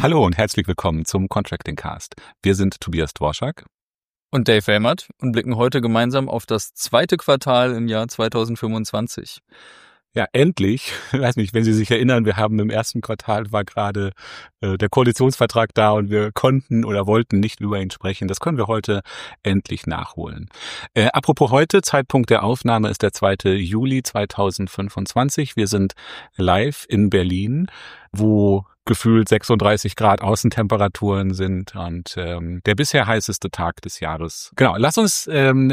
Hallo und herzlich willkommen zum Contracting Cast. Wir sind Tobias Dworschak und Dave Helmert und blicken heute gemeinsam auf das zweite Quartal im Jahr 2025. Ja, endlich. Ich weiß nicht, wenn Sie sich erinnern, wir haben im ersten Quartal war gerade der Koalitionsvertrag da und wir konnten oder wollten nicht über ihn sprechen. Das können wir heute endlich nachholen. Apropos heute, Zeitpunkt der Aufnahme ist der 2. Juli 2025. Wir sind live in Berlin, wo gefühlt 36 Grad Außentemperaturen sind und der bisher heißeste Tag des Jahres. Genau, lass uns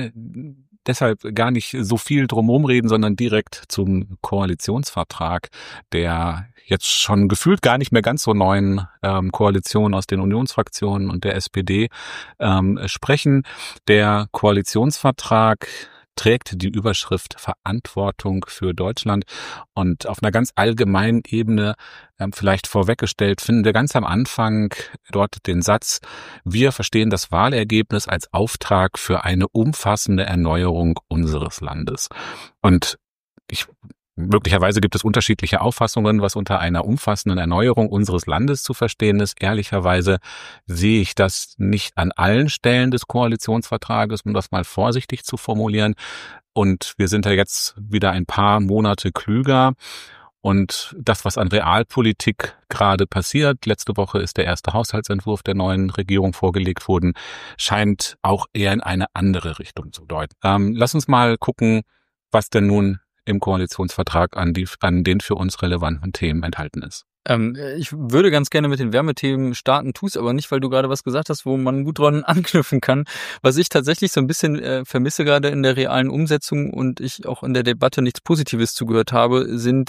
deshalb gar nicht so viel drumherum reden, sondern direkt zum Koalitionsvertrag, der jetzt schon gefühlt gar nicht mehr ganz so neuen Koalition aus den Unionsfraktionen und der SPD sprechen. Der Koalitionsvertrag trägt die Überschrift Verantwortung für Deutschland und auf einer ganz allgemeinen Ebene vielleicht vorweggestellt finden wir ganz am Anfang dort den Satz: Wir verstehen das Wahlergebnis als Auftrag für eine umfassende Erneuerung unseres Landes. Und möglicherweise gibt es unterschiedliche Auffassungen, was unter einer umfassenden Erneuerung unseres Landes zu verstehen ist. Ehrlicherweise sehe ich das nicht an allen Stellen des Koalitionsvertrages, um das mal vorsichtig zu formulieren. Und wir sind ja jetzt wieder ein paar Monate klüger. Und das, was an Realpolitik gerade passiert, letzte Woche ist der erste Haushaltsentwurf der neuen Regierung vorgelegt worden, scheint auch eher in eine andere Richtung zu deuten. Lass uns mal gucken, was denn nun im Koalitionsvertrag an den für uns relevanten Themen enthalten ist. Ich würde ganz gerne mit den Wärmethemen starten, tu's aber nicht, weil du gerade was gesagt hast, wo man gut dran anknüpfen kann. Was ich tatsächlich so ein bisschen vermisse gerade in der realen Umsetzung und ich auch in der Debatte nichts Positives zugehört habe,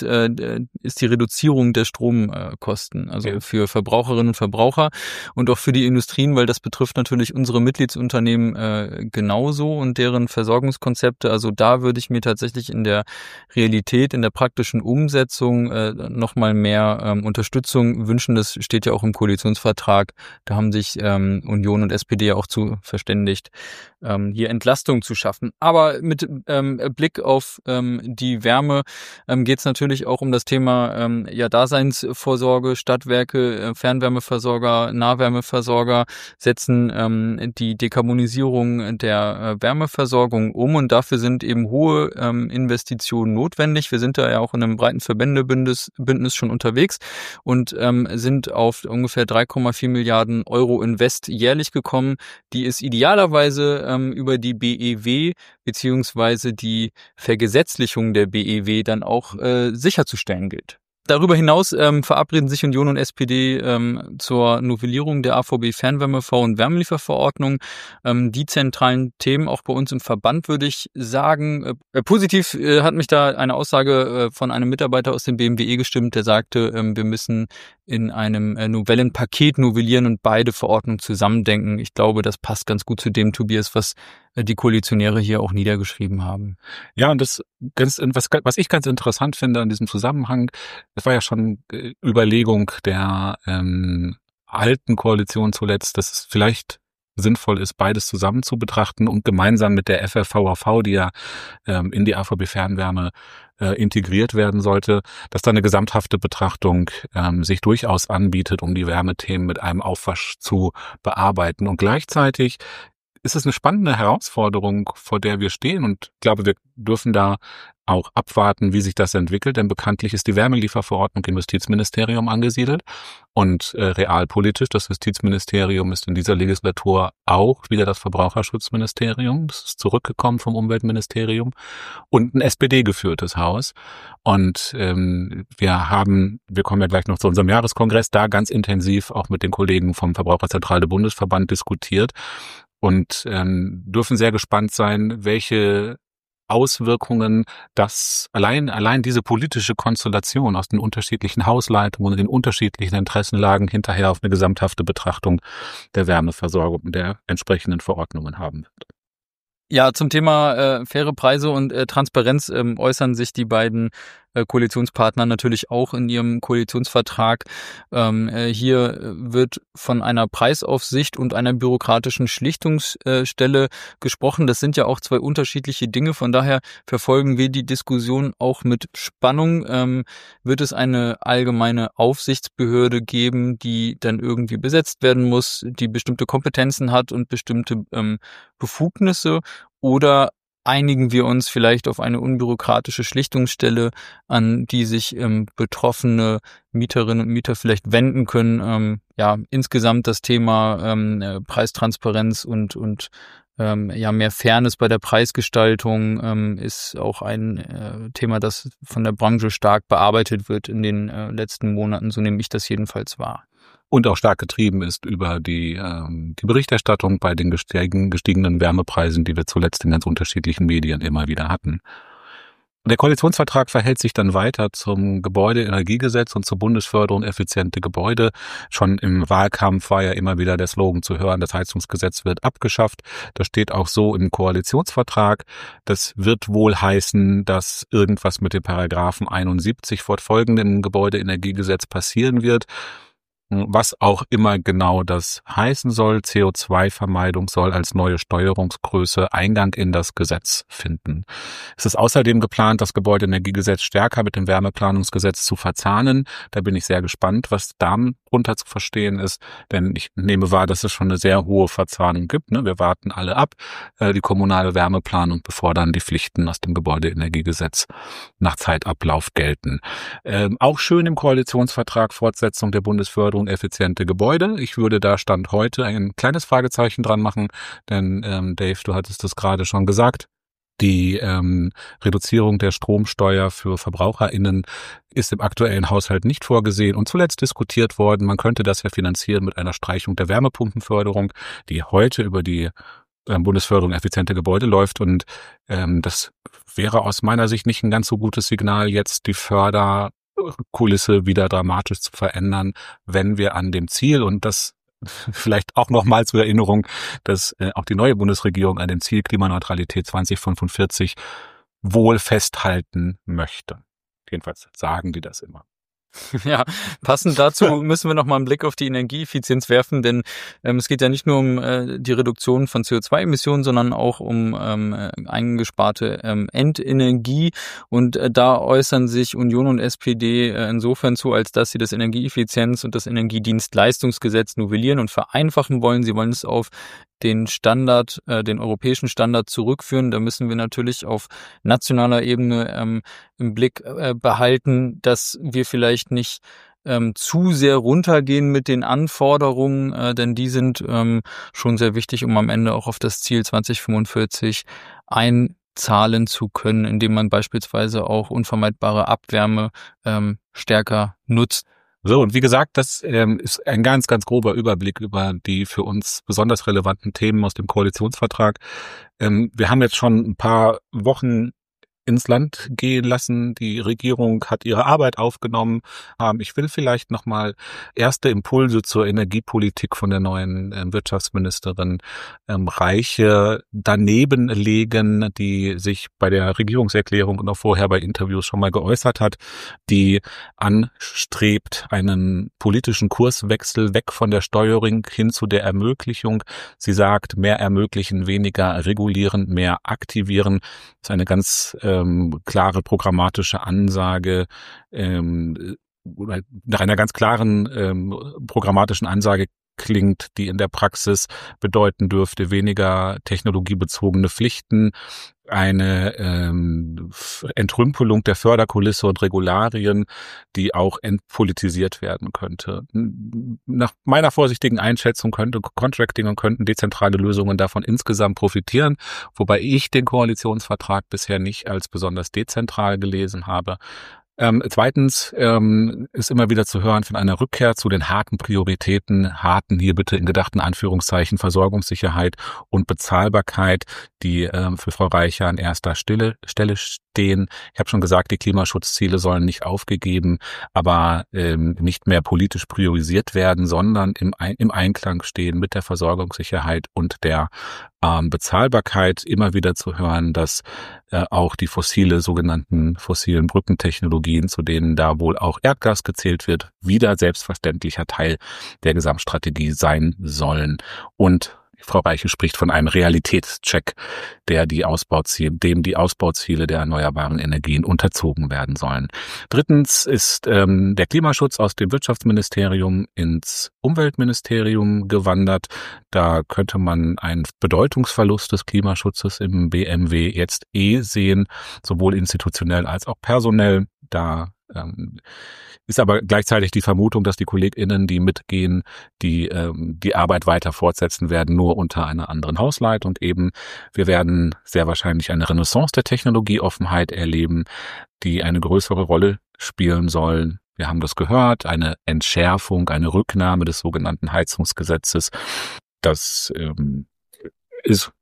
ist die Reduzierung der Stromkosten. Also für Verbraucherinnen und Verbraucher und auch für die Industrien, weil das betrifft natürlich unsere Mitgliedsunternehmen genauso und deren Versorgungskonzepte. Also da würde ich mir tatsächlich in der Realität, in der praktischen Umsetzung nochmal mehr Unterstützung wünschen. Das steht ja auch im Koalitionsvertrag. Da haben sich Union und SPD ja auch zu verständigt, hier Entlastung zu schaffen. Aber mit Blick auf die Wärme geht es natürlich auch um das Thema Daseinsvorsorge. Stadtwerke, Fernwärmeversorger, Nahwärmeversorger setzen die Dekarbonisierung der Wärmeversorgung um und dafür sind eben hohe Investitionen notwendig. Wir sind da ja auch in einem breiten Verbändebündnis schon unterwegs und sind auf ungefähr 3,4 Milliarden Euro Invest jährlich gekommen, die es idealerweise über die BEW beziehungsweise die Vergesetzlichung der BEW dann auch sicherzustellen gilt. Darüber hinaus verabreden sich Union und SPD zur Novellierung der AVB Fernwärme-V- und Wärmelieferverordnung. Die zentralen Themen auch bei uns im Verband, würde ich sagen. Positiv hat mich da eine Aussage von einem Mitarbeiter aus dem BMWE gestimmt, der sagte, wir müssen in einem Novellenpaket novellieren und beide Verordnungen zusammendenken. Ich glaube, das passt ganz gut zu dem, Tobias, was die Koalitionäre hier auch niedergeschrieben haben. Ja, und was ich ganz interessant finde an diesem Zusammenhang, das war ja schon Überlegung der alten Koalition zuletzt, dass es vielleicht sinnvoll ist, beides zusammen zu betrachten und gemeinsam mit der FFVAV, die ja in die AVB Fernwärme integriert werden sollte, dass da eine gesamthafte Betrachtung sich durchaus anbietet, um die Wärmethemen mit einem Aufwasch zu bearbeiten. Und gleichzeitig ist es eine spannende Herausforderung, vor der wir stehen, und ich glaube, wir dürfen da auch abwarten, wie sich das entwickelt, denn bekanntlich ist die Wärmelieferverordnung im Justizministerium angesiedelt und realpolitisch, das Justizministerium ist in dieser Legislatur auch wieder das Verbraucherschutzministerium, das ist zurückgekommen vom Umweltministerium und ein SPD-geführtes Haus, und wir kommen ja gleich noch zu unserem Jahreskongress, da ganz intensiv auch mit den Kollegen vom Verbraucherzentrale Bundesverband diskutiert und dürfen sehr gespannt sein, welche Auswirkungen das allein diese politische Konstellation aus den unterschiedlichen Hausleitungen und den unterschiedlichen Interessenlagen hinterher auf eine gesamthafte Betrachtung der Wärmeversorgung und der entsprechenden Verordnungen haben wird. Ja, zum Thema faire Preise und Transparenz äußern sich die beiden Koalitionspartner natürlich auch in ihrem Koalitionsvertrag. Hier wird von einer Preisaufsicht und einer bürokratischen Schlichtungsstelle gesprochen. Das sind ja auch zwei unterschiedliche Dinge. Von daher verfolgen wir die Diskussion auch mit Spannung. Wird es eine allgemeine Aufsichtsbehörde geben, die dann irgendwie besetzt werden muss, die bestimmte Kompetenzen hat und bestimmte Befugnisse, oder einigen wir uns vielleicht auf eine unbürokratische Schlichtungsstelle, an die sich betroffene Mieterinnen und Mieter vielleicht wenden können? Insgesamt das Thema Preistransparenz und mehr Fairness bei der Preisgestaltung ist auch ein Thema, das von der Branche stark bearbeitet wird in den letzten Monaten. So nehme ich das jedenfalls wahr. Und auch stark getrieben ist über die Berichterstattung bei den gestiegenen Wärmepreisen, die wir zuletzt in ganz unterschiedlichen Medien immer wieder hatten. Der Koalitionsvertrag verhält sich dann weiter zum Gebäudeenergiegesetz und zur Bundesförderung effiziente Gebäude. Schon im Wahlkampf war ja immer wieder der Slogan zu hören, das Heizungsgesetz wird abgeschafft. Das steht auch so im Koalitionsvertrag. Das wird wohl heißen, dass irgendwas mit dem Paragraphen 71 fortfolgenden Gebäudeenergiegesetz passieren wird. Was auch immer genau das heißen soll. CO2-Vermeidung soll als neue Steuerungsgröße Eingang in das Gesetz finden. Es ist außerdem geplant, das Gebäudeenergiegesetz stärker mit dem Wärmeplanungsgesetz zu verzahnen. Da bin ich sehr gespannt, was darunter zu verstehen ist, denn ich nehme wahr, dass es schon eine sehr hohe Verzahnung gibt. Wir warten alle ab, die kommunale Wärmeplanung, bevor dann die Pflichten aus dem Gebäudeenergiegesetz nach Zeitablauf gelten. Auch schön im Koalitionsvertrag Fortsetzung der Bundesförderung effiziente Gebäude. Ich würde da Stand heute ein kleines Fragezeichen dran machen, denn Dave, du hattest es gerade schon gesagt, die Reduzierung der Stromsteuer für VerbraucherInnen ist im aktuellen Haushalt nicht vorgesehen und zuletzt diskutiert worden, man könnte das ja finanzieren mit einer Streichung der Wärmepumpenförderung, die heute über die Bundesförderung effiziente Gebäude läuft, und das wäre aus meiner Sicht nicht ein ganz so gutes Signal, jetzt die Förderkulisse wieder dramatisch zu verändern, wenn wir an dem Ziel, und das vielleicht auch nochmal zur Erinnerung, dass auch die neue Bundesregierung an dem Ziel Klimaneutralität 2045 wohl festhalten möchte. Jedenfalls sagen die das immer. Ja, passend dazu müssen wir noch mal einen Blick auf die Energieeffizienz werfen, denn es geht ja nicht nur um die Reduktion von CO2-Emissionen, sondern auch um eingesparte Endenergie. Und da äußern sich Union und SPD insofern zu, als dass sie das Energieeffizienz- und das Energiedienstleistungsgesetz novellieren und vereinfachen wollen. Sie wollen es auf den Standard, den europäischen Standard zurückführen. Da müssen wir natürlich auf nationaler Ebene im Blick behalten, dass wir vielleicht nicht zu sehr runtergehen mit den Anforderungen, denn die sind schon sehr wichtig, um am Ende auch auf das Ziel 2045 einzahlen zu können, indem man beispielsweise auch unvermeidbare Abwärme stärker nutzt. So, und wie gesagt, das ist ein ganz, ganz grober Überblick über die für uns besonders relevanten Themen aus dem Koalitionsvertrag. Wir haben jetzt schon ein paar Wochen ins Land gehen lassen. Die Regierung hat ihre Arbeit aufgenommen. Ich will vielleicht nochmal erste Impulse zur Energiepolitik von der neuen Wirtschaftsministerin Reiche daneben legen, die sich bei der Regierungserklärung und auch vorher bei Interviews schon mal geäußert hat, die anstrebt einen politischen Kurswechsel weg von der Steuerung hin zu der Ermöglichung. Sie sagt, mehr ermöglichen, weniger regulieren, mehr aktivieren. Das ist eine ganz klare programmatische Ansage, oder nach einer ganz klaren programmatischen Ansage klingt, die in der Praxis bedeuten dürfte, weniger technologiebezogene Pflichten, eine Entrümpelung der Förderkulisse und Regularien, die auch entpolitisiert werden könnte. Nach meiner vorsichtigen Einschätzung könnte Contracting und könnten dezentrale Lösungen davon insgesamt profitieren, wobei ich den Koalitionsvertrag bisher nicht als besonders dezentral gelesen habe. Zweitens ist immer wieder zu hören von einer Rückkehr zu den harten Prioritäten, harten hier bitte in gedachten Anführungszeichen Versorgungssicherheit und Bezahlbarkeit, die für Frau Reiche an erster Stelle stehen. Ich habe schon gesagt, die Klimaschutzziele sollen nicht aufgegeben, aber nicht mehr politisch priorisiert werden, sondern im Einklang stehen mit der Versorgungssicherheit und der Bezahlbarkeit. Immer wieder zu hören, dass auch die sogenannten fossilen Brückentechnologien, zu denen da wohl auch Erdgas gezählt wird, wieder selbstverständlicher Teil der Gesamtstrategie sein sollen. Und Frau Reiche spricht von einem Realitätscheck, dem die Ausbauziele der erneuerbaren Energien unterzogen werden sollen. Drittens ist der Klimaschutz aus dem Wirtschaftsministerium ins Umweltministerium gewandert. Da könnte man einen Bedeutungsverlust des Klimaschutzes im BMW jetzt sehen, sowohl institutionell als auch personell. Da ist aber gleichzeitig die Vermutung, dass die KollegInnen, die mitgehen, die Arbeit weiter fortsetzen werden, nur unter einer anderen Hausleitung eben. Wir werden sehr wahrscheinlich eine Renaissance der Technologieoffenheit erleben, die eine größere Rolle spielen soll. Wir haben das gehört, eine Entschärfung, eine Rücknahme des sogenannten Heizungsgesetzes. Das ist...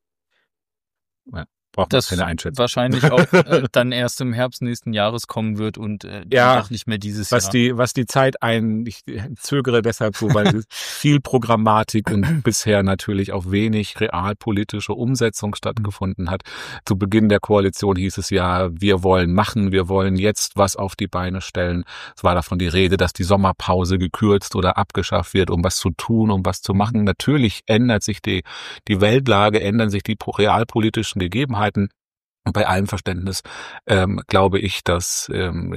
Das wahrscheinlich auch dann erst im Herbst nächsten Jahres kommen wird und auch nicht mehr dieses Jahr. Was die Zeit ich zögere deshalb so, weil viel Programmatik und bisher natürlich auch wenig realpolitische Umsetzung stattgefunden hat. Zu Beginn der Koalition hieß es ja, wir wollen jetzt was auf die Beine stellen. Es war davon die Rede, dass die Sommerpause gekürzt oder abgeschafft wird, um was zu tun, um was zu machen. Natürlich ändert sich die Weltlage, ändern sich die realpolitischen Gegebenheiten. Und bei allem Verständnis glaube ich, dass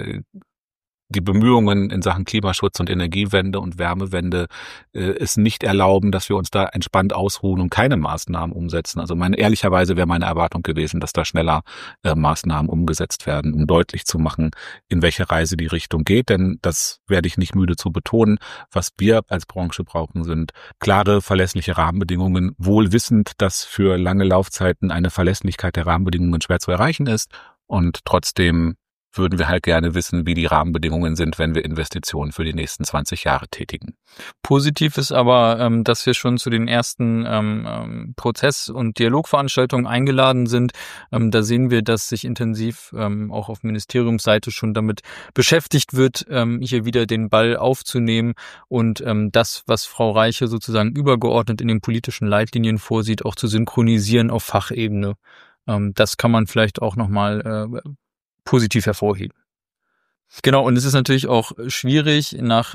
die Bemühungen in Sachen Klimaschutz und Energiewende und Wärmewende es nicht erlauben, dass wir uns da entspannt ausruhen und keine Maßnahmen umsetzen. Also ehrlicherweise wäre meine Erwartung gewesen, dass da schneller Maßnahmen umgesetzt werden, um deutlich zu machen, in welche Reise die Richtung geht. Denn das werde ich nicht müde zu betonen. Was wir als Branche brauchen, sind klare, verlässliche Rahmenbedingungen, wohl wissend, dass für lange Laufzeiten eine Verlässlichkeit der Rahmenbedingungen schwer zu erreichen ist. Und trotzdem würden wir halt gerne wissen, wie die Rahmenbedingungen sind, wenn wir Investitionen für die nächsten 20 Jahre tätigen. Positiv ist aber, dass wir schon zu den ersten Prozess- und Dialogveranstaltungen eingeladen sind. Da sehen wir, dass sich intensiv auch auf Ministeriumsseite schon damit beschäftigt wird, hier wieder den Ball aufzunehmen und das, was Frau Reiche sozusagen übergeordnet in den politischen Leitlinien vorsieht, auch zu synchronisieren auf Fachebene. Das kann man vielleicht auch nochmal positiv hervorheben. Genau, und es ist natürlich auch schwierig nach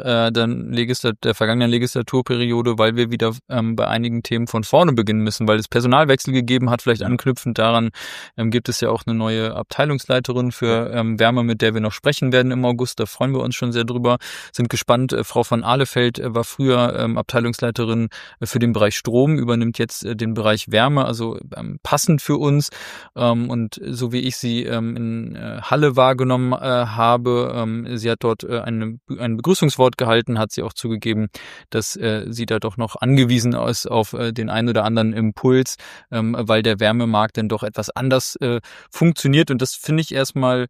der vergangenen Legislaturperiode, weil wir wieder bei einigen Themen von vorne beginnen müssen, weil es Personalwechsel gegeben hat. Vielleicht anknüpfend daran gibt es ja auch eine neue Abteilungsleiterin für Wärme, mit der wir noch sprechen werden im August. Da freuen wir uns schon sehr drüber. Sind gespannt. Frau von Ahlefeld war früher Abteilungsleiterin für den Bereich Strom, übernimmt jetzt den Bereich Wärme, also passend für uns. Und so wie ich sie in Halle wahrgenommen habe, sie hat dort ein Begrüßungswort gehalten, hat sie auch zugegeben, dass sie da doch noch angewiesen ist auf den einen oder anderen Impuls, weil der Wärmemarkt dann doch etwas anders funktioniert. Und das finde ich erstmal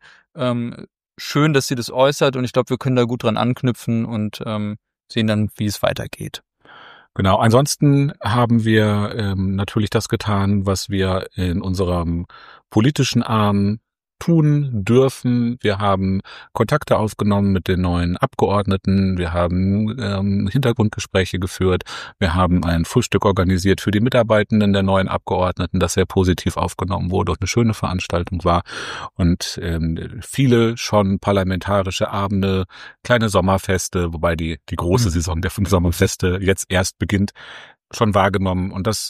schön, dass sie das äußert. Und ich glaube, wir können da gut dran anknüpfen und sehen dann, wie es weitergeht. Genau, ansonsten haben wir natürlich das getan, was wir in unserem politischen Arm tun dürfen. Wir haben Kontakte aufgenommen mit den neuen Abgeordneten. Wir haben Hintergrundgespräche geführt. Wir haben ein Frühstück organisiert für die Mitarbeitenden der neuen Abgeordneten, das sehr positiv aufgenommen wurde und eine schöne Veranstaltung war. Und viele schon parlamentarische Abende, kleine Sommerfeste, wobei die große Saison der 5 Sommerfeste jetzt erst beginnt, schon wahrgenommen. Und das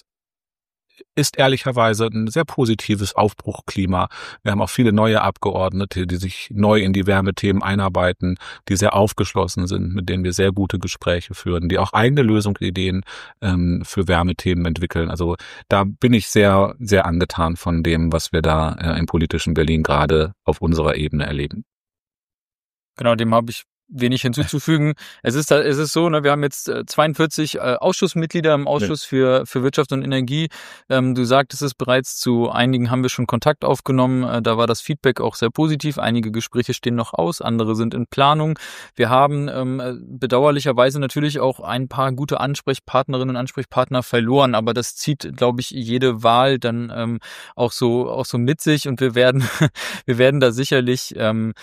ist ehrlicherweise ein sehr positives Aufbruchklima. Wir haben auch viele neue Abgeordnete, die sich neu in die Wärmethemen einarbeiten, die sehr aufgeschlossen sind, mit denen wir sehr gute Gespräche führen, die auch eigene Lösungsideen für Wärmethemen entwickeln. Also da bin ich sehr, sehr angetan von dem, was wir da im politischen Berlin gerade auf unserer Ebene erleben. Genau, dem habe ich wenig hinzuzufügen. Es ist so, ne, wir haben jetzt 42 Ausschussmitglieder im Ausschuss für Wirtschaft und Energie. Du sagtest es bereits, zu einigen haben wir schon Kontakt aufgenommen. Da war das Feedback auch sehr positiv. Einige Gespräche stehen noch aus, andere sind in Planung. Wir haben bedauerlicherweise natürlich auch ein paar gute Ansprechpartnerinnen und Ansprechpartner verloren, aber das zieht, glaube ich, jede Wahl dann auch so mit sich, und wir werden da sicherlich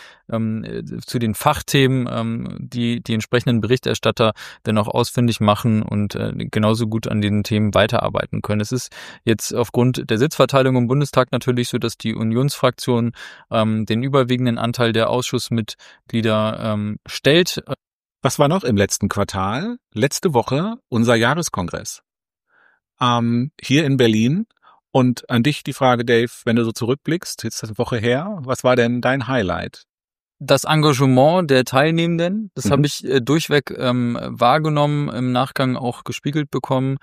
zu den Fachthemen die entsprechenden Berichterstatter dann auch ausfindig machen und genauso gut an diesen Themen weiterarbeiten können. Es ist jetzt aufgrund der Sitzverteilung im Bundestag natürlich so, dass die Unionsfraktion den überwiegenden Anteil der Ausschussmitglieder stellt. Was war noch im letzten Quartal? Letzte Woche unser Jahreskongress hier in Berlin. Und an dich die Frage, Dave, wenn du so zurückblickst, jetzt ist das eine Woche her, was war denn dein Highlight? Das Engagement der Teilnehmenden, das habe ich durchweg wahrgenommen, im Nachgang auch gespiegelt bekommen.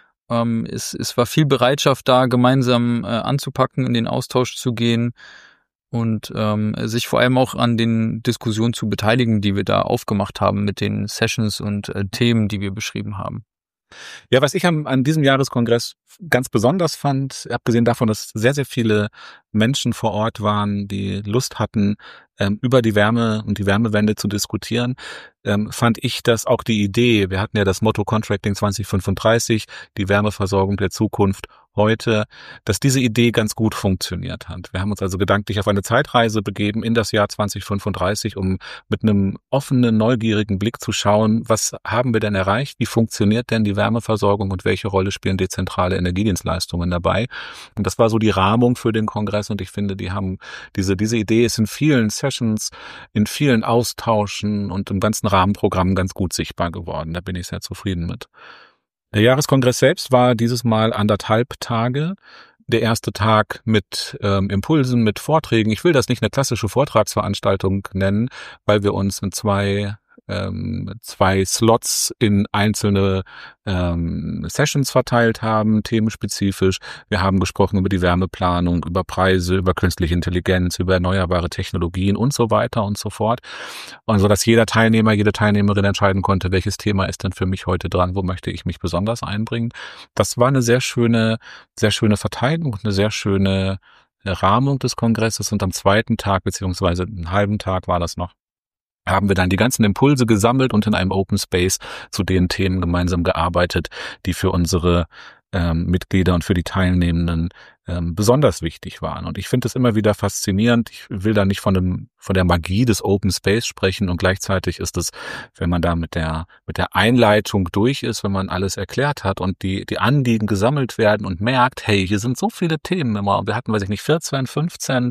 Es war viel Bereitschaft da, gemeinsam anzupacken, in den Austausch zu gehen und sich vor allem auch an den Diskussionen zu beteiligen, die wir da aufgemacht haben mit den Sessions und Themen, die wir beschrieben haben. Ja, was ich an diesem Jahreskongress ganz besonders fand, abgesehen davon, dass sehr, sehr viele Menschen vor Ort waren, die Lust hatten, über die Wärme und die Wärmewende zu diskutieren, fand ich, dass auch die Idee, wir hatten ja das Motto Contracting 2035, die Wärmeversorgung der Zukunft heute, dass diese Idee ganz gut funktioniert hat. Wir haben uns also gedanklich auf eine Zeitreise begeben in das Jahr 2035, um mit einem offenen, neugierigen Blick zu schauen, was haben wir denn erreicht, wie funktioniert denn die Wärmeversorgung und welche Rolle spielen dezentrale Energiedienstleistungen dabei. Und das war so die Rahmung für den Kongress, und ich finde, die haben diese Idee ist in vielen Sessions, in vielen Austauschen und im ganzen Rahmenprogramm ganz gut sichtbar geworden. Da bin ich sehr zufrieden mit. Der Jahreskongress selbst war dieses Mal 1,5 Tage. Der erste Tag mit Impulsen, mit Vorträgen. Ich will das nicht eine klassische Vortragsveranstaltung nennen, weil wir uns in zwei Slots in einzelne Sessions verteilt haben, themenspezifisch. Wir haben gesprochen über die Wärmeplanung, über Preise, über künstliche Intelligenz, über erneuerbare Technologien und so weiter und so fort. Und so, dass jeder Teilnehmer, jede Teilnehmerin entscheiden konnte, welches Thema ist denn für mich heute dran, wo möchte ich mich besonders einbringen. Das war eine sehr schöne Verteilung und eine sehr schöne Rahmung des Kongresses. Und am zweiten Tag, beziehungsweise einen halben Tag war das noch, haben wir dann die ganzen Impulse gesammelt und in einem Open Space zu den Themen gemeinsam gearbeitet, die für unsere Mitglieder und für die Teilnehmenden besonders wichtig waren. Und ich finde es immer wieder faszinierend. Ich will da nicht von der Magie des Open Space sprechen, und gleichzeitig ist es, wenn man da mit der Einleitung durch ist, wenn man alles erklärt hat und die Anliegen gesammelt werden und merkt, hey, hier sind so viele Themen immer. Und wir hatten, 14, 15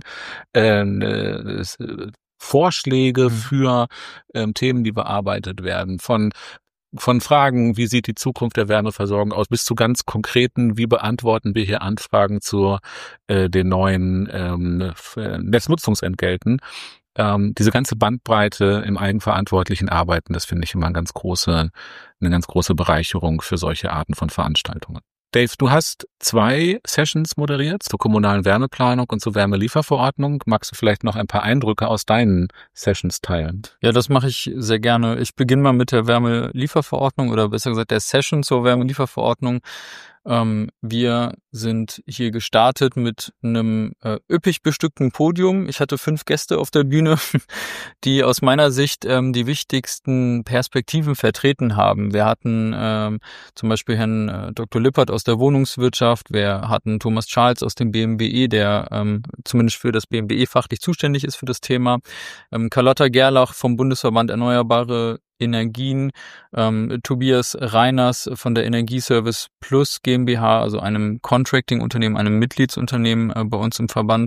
Vorschläge für Themen, die bearbeitet werden, von Fragen, wie sieht die Zukunft der Wärmeversorgung aus, bis zu ganz konkreten, wie beantworten wir hier Anfragen zu den neuen Netznutzungsentgelten. Diese ganze Bandbreite im eigenverantwortlichen Arbeiten, das finde ich immer eine ganz große Bereicherung für solche Arten von Veranstaltungen. Dave, du hast 2 Sessions moderiert zur kommunalen Wärmeplanung und zur Wärmelieferverordnung. Magst du vielleicht noch ein paar Eindrücke aus deinen Sessions teilen? Ja, das mache ich sehr gerne. Ich beginne mal mit der Wärmelieferverordnung, oder besser gesagt der Session zur Wärmelieferverordnung. Wir sind hier gestartet mit einem üppig bestückten Podium. Ich hatte 5 Gäste auf der Bühne, die aus meiner Sicht die wichtigsten Perspektiven vertreten haben. Wir hatten zum Beispiel Herrn Dr. Lippert aus der Wohnungswirtschaft, wir hatten Thomas Charles aus dem BMWE, der zumindest für das BMWE fachlich zuständig ist für das Thema, Carlotta Gerlach vom Bundesverband Erneuerbare Energien, Tobias Reiners von der Energieservice Plus GmbH, also einem Contracting-Unternehmen, einem Mitgliedsunternehmen bei uns im Verband.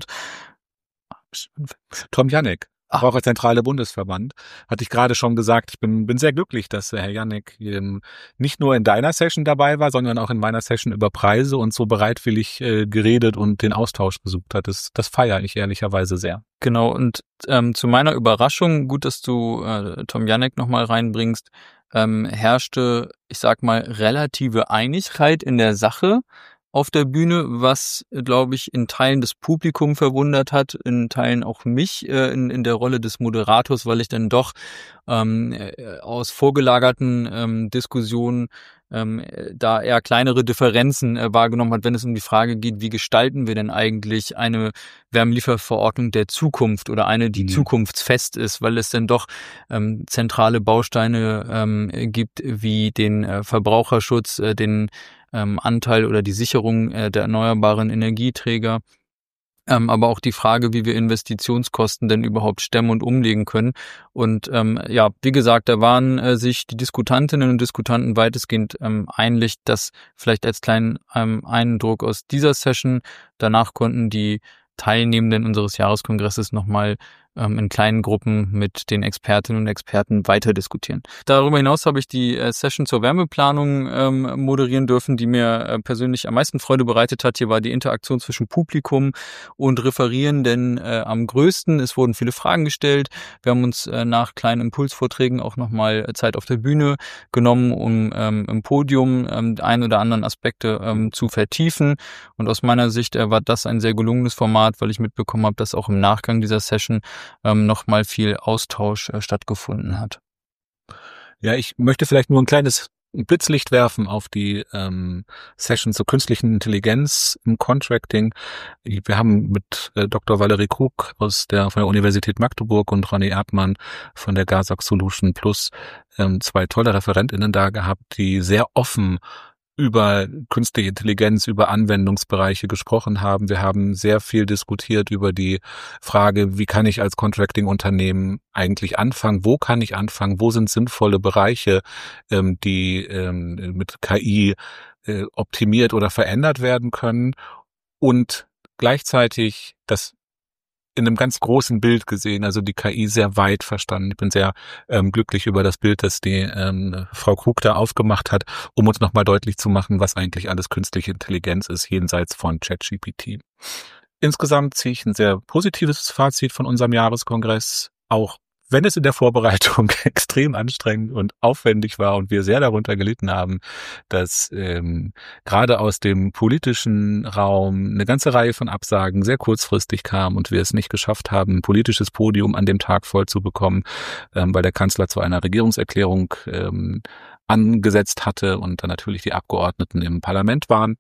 Tom Janek, auch als zentrale Bundesverband, hatte ich gerade schon gesagt, ich bin sehr glücklich, dass Herr Janek nicht nur in deiner Session dabei war, sondern auch in meiner Session über Preise und so bereitwillig geredet und den Austausch gesucht hat. Das feiere ich ehrlicherweise sehr. Genau, und zu meiner Überraschung, gut, dass du Tom Janek nochmal reinbringst, herrschte, ich sag mal, relative Einigkeit in der Sache. auf der Bühne, was, glaube ich, in Teilen das Publikum verwundert hat, in Teilen auch mich in der Rolle des Moderators, weil ich dann doch aus vorgelagerten Diskussionen da eher kleinere Differenzen wahrgenommen hat, wenn es um die Frage geht, wie gestalten wir denn eigentlich eine Wärmelieferverordnung der Zukunft oder eine, die zukunftsfest ist, weil es dann doch zentrale Bausteine gibt, wie den Verbraucherschutz, den Anteil oder die Sicherung der erneuerbaren Energieträger, aber auch die Frage, wie wir Investitionskosten denn überhaupt stemmen und umlegen können. Und wie gesagt, da waren sich die Diskutantinnen und Diskutanten weitestgehend einig, das vielleicht als kleinen Eindruck aus dieser Session. Danach konnten die Teilnehmenden unseres Jahreskongresses nochmal in kleinen Gruppen mit den Expertinnen und Experten weiter diskutieren. Darüber hinaus habe ich die Session zur Wärmeplanung moderieren dürfen, die mir persönlich am meisten Freude bereitet hat. Hier war die Interaktion zwischen Publikum und Referierenden am größten. Es wurden viele Fragen gestellt. Wir haben uns nach kleinen Impulsvorträgen auch nochmal Zeit auf der Bühne genommen, um im Podium ein oder anderen Aspekte zu vertiefen. Und aus meiner Sicht war das ein sehr gelungenes Format, weil ich mitbekommen habe, dass auch im Nachgang dieser Session nochmal viel Austausch stattgefunden hat. Ja, ich möchte vielleicht nur ein kleines Blitzlicht werfen auf die Session zur künstlichen Intelligenz im Contracting. Wir haben mit Dr. Valerie Krug von der Universität Magdeburg und Ronny Erdmann von der GASAG Solution Plus 2 tolle ReferentInnen da gehabt, die sehr offen über künstliche Intelligenz, über Anwendungsbereiche gesprochen haben. Wir haben sehr viel diskutiert über die Frage, wie kann ich als Contracting-Unternehmen eigentlich anfangen? Wo kann ich anfangen? Wo sind sinnvolle Bereiche, die mit KI optimiert oder verändert werden können? Und gleichzeitig das in einem ganz großen Bild gesehen, also die KI sehr weit verstanden. Ich bin sehr glücklich über das Bild, das die Frau Krug da aufgemacht hat, um uns nochmal deutlich zu machen, was eigentlich alles künstliche Intelligenz ist, jenseits von ChatGPT. Insgesamt ziehe ich ein sehr positives Fazit von unserem Jahreskongress, auch wenn es in der Vorbereitung extrem anstrengend und aufwendig war und wir sehr darunter gelitten haben, dass gerade aus dem politischen Raum eine ganze Reihe von Absagen sehr kurzfristig kam und wir es nicht geschafft haben, ein politisches Podium an dem Tag voll zu bekommen, weil der Kanzler zu einer Regierungserklärung angesetzt hatte und dann natürlich die Abgeordneten im Parlament waren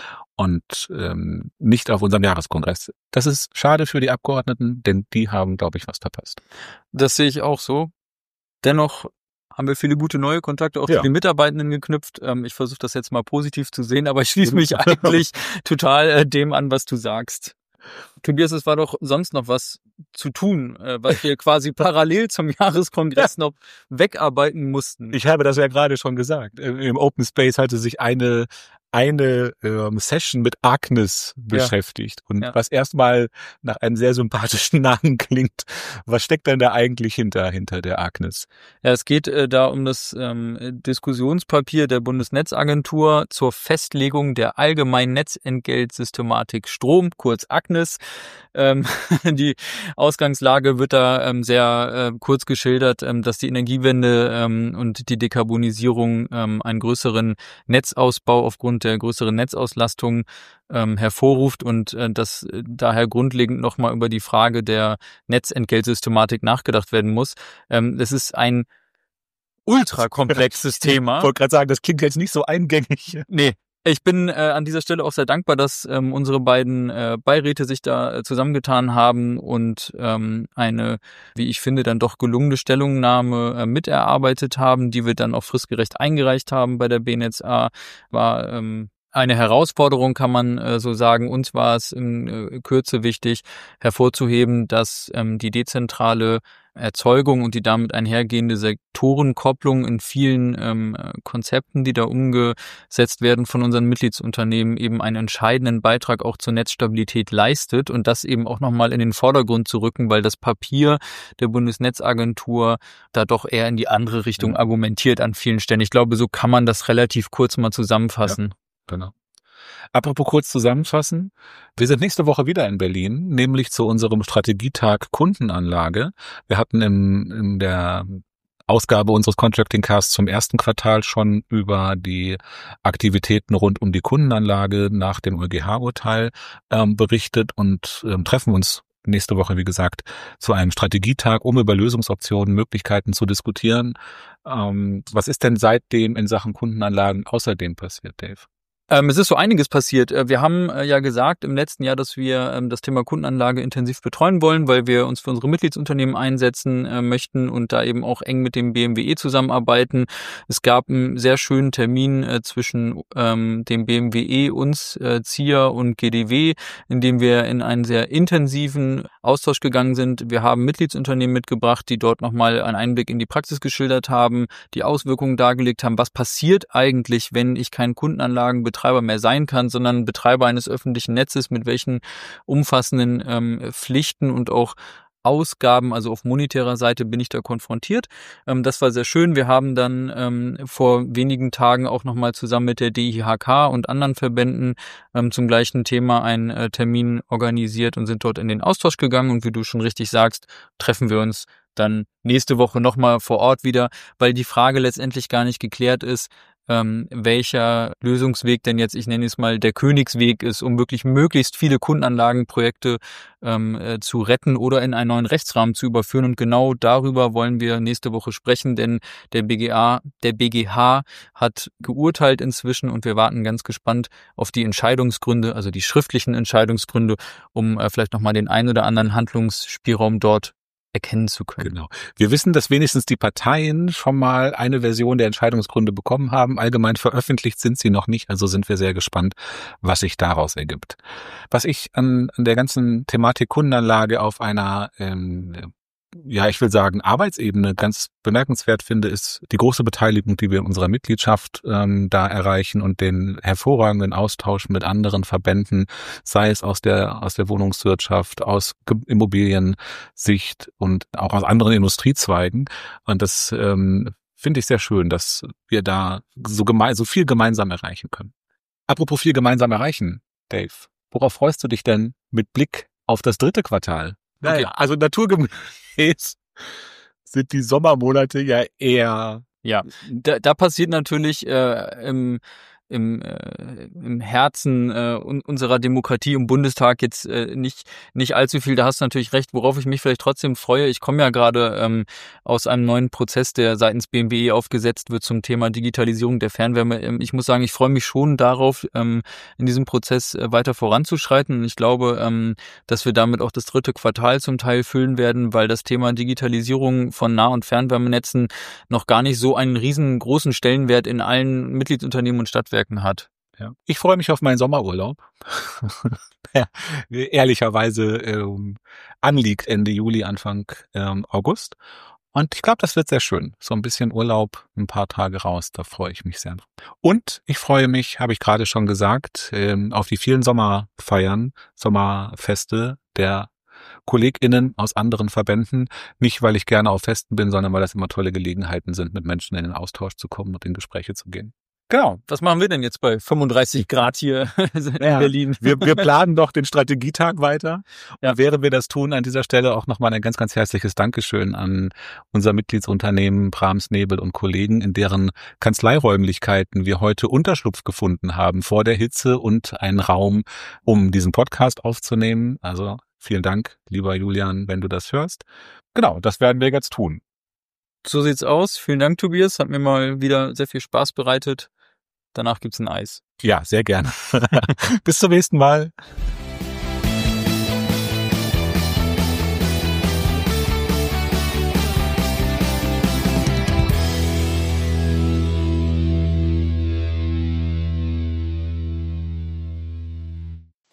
und nicht auf unserem Jahreskongress. Das ist schade für die Abgeordneten, denn die haben, glaube ich, was verpasst. Das sehe ich auch so. Dennoch haben wir viele gute neue Kontakte auch zu den Mitarbeitenden geknüpft. Ich versuche das jetzt mal positiv zu sehen, aber ich schließe mich eigentlich total dem an, was du sagst. Tobias, es war doch sonst noch was zu tun, was wir quasi parallel zum Jahreskongress noch wegarbeiten mussten. Ich habe das ja gerade schon gesagt. Im Open Space hatte sich eine Session mit Agnes beschäftigt und was erstmal nach einem sehr sympathischen Namen klingt. Was steckt denn da eigentlich hinter der Agnes? Ja, es geht da um das Diskussionspapier der Bundesnetzagentur zur Festlegung der allgemeinen Netzentgeltsystematik Strom, kurz Agnes. Die Ausgangslage wird da sehr kurz geschildert, dass die Energiewende und die Dekarbonisierung einen größeren Netzausbau aufgrund der größeren Netzauslastung hervorruft und dass daher grundlegend nochmal über die Frage der Netzentgeltsystematik nachgedacht werden muss. Das ist ein ultra komplexes Thema. Ich wollte gerade sagen, das klingt jetzt nicht so eingängig. Nee. Ich bin an dieser Stelle auch sehr dankbar, dass unsere beiden Beiräte sich da zusammengetan haben und eine, wie ich finde, dann doch gelungene Stellungnahme miterarbeitet haben, die wir dann auch fristgerecht eingereicht haben bei der BNetzA. War eine Herausforderung, kann man so sagen. Uns war es in Kürze wichtig, hervorzuheben, dass die dezentrale Erzeugung und die damit einhergehende Sektorenkopplung in vielen Konzepten, die da umgesetzt werden von unseren Mitgliedsunternehmen, eben einen entscheidenden Beitrag auch zur Netzstabilität leistet und das eben auch nochmal in den Vordergrund zu rücken, weil das Papier der Bundesnetzagentur da doch eher in die andere Richtung argumentiert an vielen Stellen. Ich glaube, so kann man das relativ kurz mal zusammenfassen. Ja. Genau. Apropos kurz zusammenfassen. Wir sind nächste Woche wieder in Berlin, nämlich zu unserem Strategietag Kundenanlage. Wir hatten in der Ausgabe unseres Contracting Casts zum ersten Quartal schon über die Aktivitäten rund um die Kundenanlage nach dem EuGH-Urteil berichtet und treffen uns nächste Woche, wie gesagt, zu einem Strategietag, um über Lösungsoptionen, Möglichkeiten zu diskutieren. Was ist denn seitdem in Sachen Kundenanlagen außerdem passiert, Dave? Es ist so einiges passiert. Wir haben ja gesagt im letzten Jahr, dass wir das Thema Kundenanlage intensiv betreuen wollen, weil wir uns für unsere Mitgliedsunternehmen einsetzen möchten und da eben auch eng mit dem BMWE zusammenarbeiten. Es gab einen sehr schönen Termin zwischen dem BMWE, uns, ZIA und GDW, in dem wir in einen sehr intensiven Austausch gegangen sind. Wir haben Mitgliedsunternehmen mitgebracht, die dort nochmal einen Einblick in die Praxis geschildert haben, die Auswirkungen dargelegt haben. Was passiert eigentlich, wenn ich keinen Kundenanlagenbetreiber mehr sein kann, sondern Betreiber eines öffentlichen Netzes, mit welchen umfassenden Pflichten und auch Ausgaben, also auf monetärer Seite bin ich da konfrontiert. Das war sehr schön. Wir haben dann vor wenigen Tagen auch nochmal zusammen mit der DIHK und anderen Verbänden zum gleichen Thema einen Termin organisiert und sind dort in den Austausch gegangen. Und wie du schon richtig sagst, treffen wir uns dann nächste Woche nochmal vor Ort wieder, weil die Frage letztendlich gar nicht geklärt ist, welcher Lösungsweg denn jetzt, ich nenne es mal, der Königsweg ist, um wirklich möglichst viele Kundenanlagenprojekte zu retten oder in einen neuen Rechtsrahmen zu überführen. Und genau darüber wollen wir nächste Woche sprechen, denn der BGH hat geurteilt inzwischen und wir warten ganz gespannt auf die Entscheidungsgründe, also die schriftlichen Entscheidungsgründe, um vielleicht nochmal den einen oder anderen Handlungsspielraum dort erkennen zu können. Genau. Wir wissen, dass wenigstens die Parteien schon mal eine Version der Entscheidungsgründe bekommen haben. Allgemein veröffentlicht sind sie noch nicht, also sind wir sehr gespannt, was sich daraus ergibt. Was ich an der ganzen Thematik Kundenanlage auf einer ich will sagen, Arbeitsebene ganz bemerkenswert finde, ist die große Beteiligung, die wir in unserer Mitgliedschaft da erreichen und den hervorragenden Austausch mit anderen Verbänden, sei es aus der Wohnungswirtschaft, aus Immobiliensicht und auch aus anderen Industriezweigen. Und das finde ich sehr schön, dass wir da so viel gemeinsam erreichen können. Apropos viel gemeinsam erreichen, Dave, worauf freust du dich denn mit Blick auf das dritte Quartal? Naja, okay. Also naturgemäß sind die Sommermonate ja eher... Ja, da passiert natürlich im Herzen unserer Demokratie im Bundestag jetzt nicht allzu viel. Da hast du natürlich recht, worauf ich mich vielleicht trotzdem freue. Ich komme ja gerade aus einem neuen Prozess, der seitens BMWE aufgesetzt wird zum Thema Digitalisierung der Fernwärme. Ich muss sagen, ich freue mich schon darauf, in diesem Prozess weiter voranzuschreiten. Und ich glaube, dass wir damit auch das dritte Quartal zum Teil füllen werden, weil das Thema Digitalisierung von Nah- und Fernwärmenetzen noch gar nicht so einen riesengroßen Stellenwert in allen Mitgliedsunternehmen und Stadtwerken hat. Ja. Ich freue mich auf meinen Sommerurlaub. Ja, ehrlicherweise anliegt Ende Juli, Anfang August. Und ich glaube, das wird sehr schön. So ein bisschen Urlaub, ein paar Tage raus, da freue ich mich sehr. Und ich freue mich, habe ich gerade schon gesagt, auf die vielen Sommerfeiern, Sommerfeste der KollegInnen aus anderen Verbänden. Nicht, weil ich gerne auf Festen bin, sondern weil das immer tolle Gelegenheiten sind, mit Menschen in den Austausch zu kommen und in Gespräche zu gehen. Genau. Was machen wir denn jetzt bei 35 Grad hier in Berlin? Wir planen doch den Strategietag weiter. Ja. Und während wir das tun, an dieser Stelle auch nochmal ein ganz, ganz herzliches Dankeschön an unser Mitgliedsunternehmen Brahms, Nebel und Kollegen, in deren Kanzleiräumlichkeiten wir heute Unterschlupf gefunden haben vor der Hitze und einen Raum, um diesen Podcast aufzunehmen. Also vielen Dank, lieber Julian, wenn du das hörst. Genau, das werden wir jetzt tun. So sieht's aus. Vielen Dank, Tobias. Hat mir mal wieder sehr viel Spaß bereitet. Danach gibt's ein Eis. Ja, sehr gerne. Bis zum nächsten Mal.